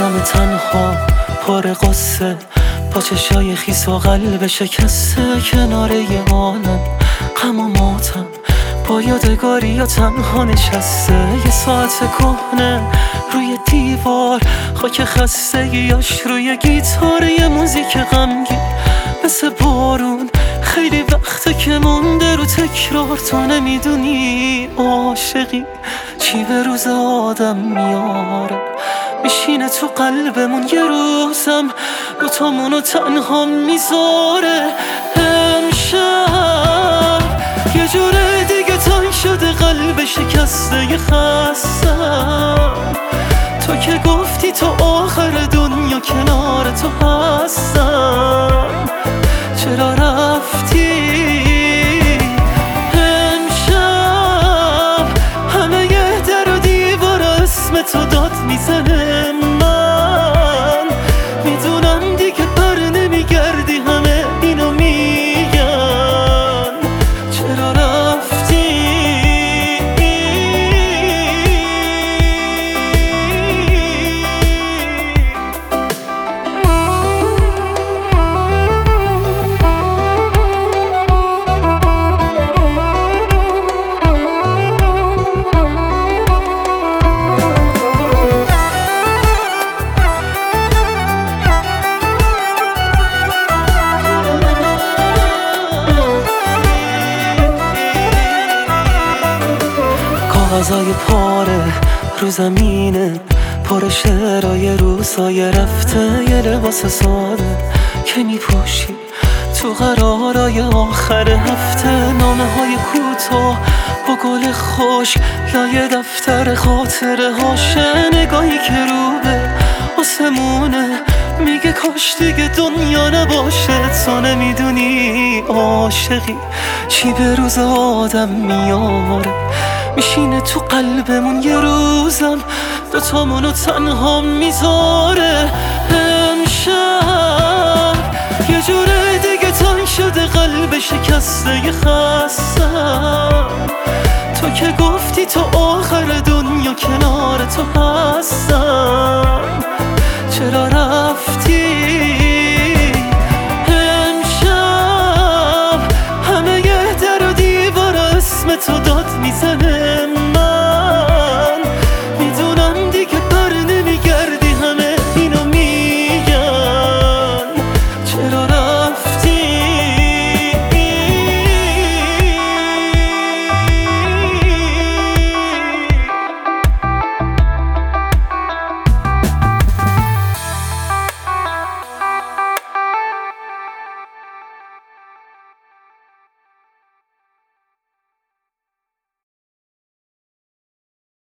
آدم تنها پر قصه با چشای خیس و قلب شکسته کنار یه عالم غم و ماتم با یادگاری یا تنها نشسته. یه ساعت کهنه روی دیوار خاک خستگیاش روی گیتار، یه موزیک غمگین مثل بارون خیلی وقته که مونده رو تکرار. تو نمیدونی عاشقی چی به روز آدم میاره، میشینه تو قلبمون یه روزم دوتامونو تنها میذاره. امشب یه جوره دیگه تنگ شده قلب شکسته یه خستم. تو که گفتی تا آخر دنیا کنار تو هستم، چرا رفتی؟ امشب همه یه در و دیوار اسم تو داد میزنه. من میدونم دیگه بر نمیگردی، همه اینو میگن، چرا رفتی؟ کاغذای پاره رو زمینه پر شعرهای روزای رفته، یه لباس ساده که میپوشی تو قرارای آخر هفته. نامه های کوتاه با گل خوش لای دفتر خاطره هاشه، نگاهی که رو به آسمونه میگه کاش دیگه دنیا نباشه. تو نمیدونی عاشقی چی به روز آدم میاره، میشینه تو قلبمون یه روزم دوتامونو تنها میذاره. امشب یه جوره دیگه تنگ شده قلب شکسته یه خستم. تو که گفتی تا آخر دنیا کنار تو هستم،